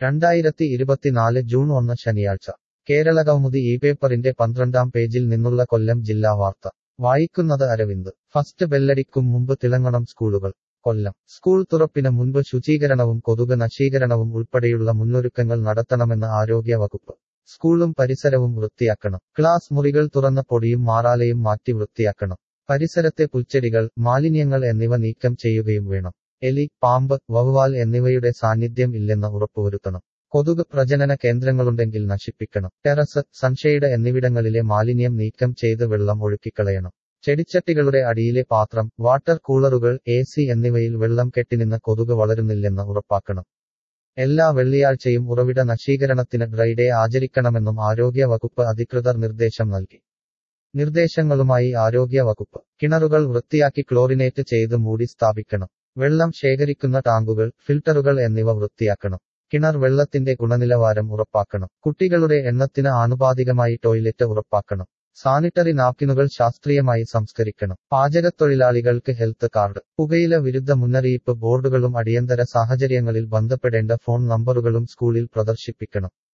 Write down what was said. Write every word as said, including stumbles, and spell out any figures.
രണ്ടായിരത്തി ഇരുപത്തിനാല് ജൂൺ ഒന്ന് ശനിയാഴ്ച കേരളകൗമുദി ഈ പേപ്പറിന്റെ പന്ത്രണ്ടാം പേജിൽ നിന്നുള്ള കൊല്ലം ജില്ലാ വാർത്ത വായിക്കുന്നത് അരവിന്ദ്. ഫസ്റ്റ് ബെല്ലടിക്കും മുമ്പ് തിളങ്ങണം സ്കൂളുകൾ. കൊല്ലം. സ്കൂൾ തുറപ്പിന് മുൻപ് ശുചീകരണവും കൊതുക് നശീകരണവും ഉൾപ്പെടെയുള്ള മുന്നൊരുക്കങ്ങൾ നടത്തണമെന്ന് ആരോഗ്യ വകുപ്പ്. സ്കൂളും പരിസരവും വൃത്തിയാക്കണം. ക്ലാസ് മുറികൾ തുറന്ന പൊടിയും മാറാലയും മാറ്റി വൃത്തിയാക്കണം. പരിസരത്തെ പുൽച്ചെടികൾ, മാലിന്യങ്ങൾ എന്നിവ നീക്കം ചെയ്യുകയും വേണം. എലി, പാമ്പ്, വവ്വാൽ എന്നിവയുടെ സാന്നിധ്യം ഇല്ലെന്ന് ഉറപ്പുവരുത്തണം. കൊതുക് പ്രജനന കേന്ദ്രങ്ങളുണ്ടെങ്കിൽ നശിപ്പിക്കണം. ടെറസ്, സൺഷെയ്ഡ് എന്നിവിടങ്ങളിലെ മാലിന്യം നീക്കം ചെയ്ത് വെള്ളം ഒഴുക്കിക്കളയണം. ചെടിച്ചട്ടികളുടെ അടിയിലെ പാത്രം, വാട്ടർ കൂളറുകൾ, എ സി എന്നിവയിൽ വെള്ളം കെട്ടിനിന്ന് കൊതുക് വളരുന്നില്ലെന്ന് ഉറപ്പാക്കണം. എല്ലാ വെള്ളിയാഴ്ചയും ഉറവിട നശീകരണത്തിന് ഡ്രൈ ഡേ ആചരിക്കണമെന്നും ആരോഗ്യ വകുപ്പ് അധികൃതർ നിർദ്ദേശം നൽകി. നിർദ്ദേശങ്ങളുമായി ആരോഗ്യ വകുപ്പ്. കിണറുകൾ വൃത്തിയാക്കി ക്ലോറിനേറ്റ് ചെയ്ത് മൂടി സ്ഥാപിക്കണം. വെള്ളം ശേഖരിക്കുന്ന ടാങ്കുകൾ, ഫിൽട്ടറുകൾ എന്നിവ വൃത്തിയാക്കണം. കിണർ വെള്ളത്തിന്റെ ഗുണനിലവാരം ഉറപ്പാക്കണം. കുട്ടികളുടെ എണ്ണത്തിന് ആനുപാതികമായി ടോയ്ലറ്റ് ഉറപ്പാക്കണം. സാനിറ്ററി നാപ്കിനുകൾ ശാസ്ത്രീയമായി സംസ്കരിക്കണം. പാചകത്തൊഴിലാളികൾക്ക് ഹെൽത്ത് കാർഡ്. പുകയില വിരുദ്ധ മുന്നറിയിപ്പ് ബോർഡുകളും അടിയന്തര സാഹചര്യങ്ങളിൽ ബന്ധപ്പെടേണ്ട ഫോൺ നമ്പറുകളും സ്കൂളിൽ പ്രദർശിപ്പിക്കണം.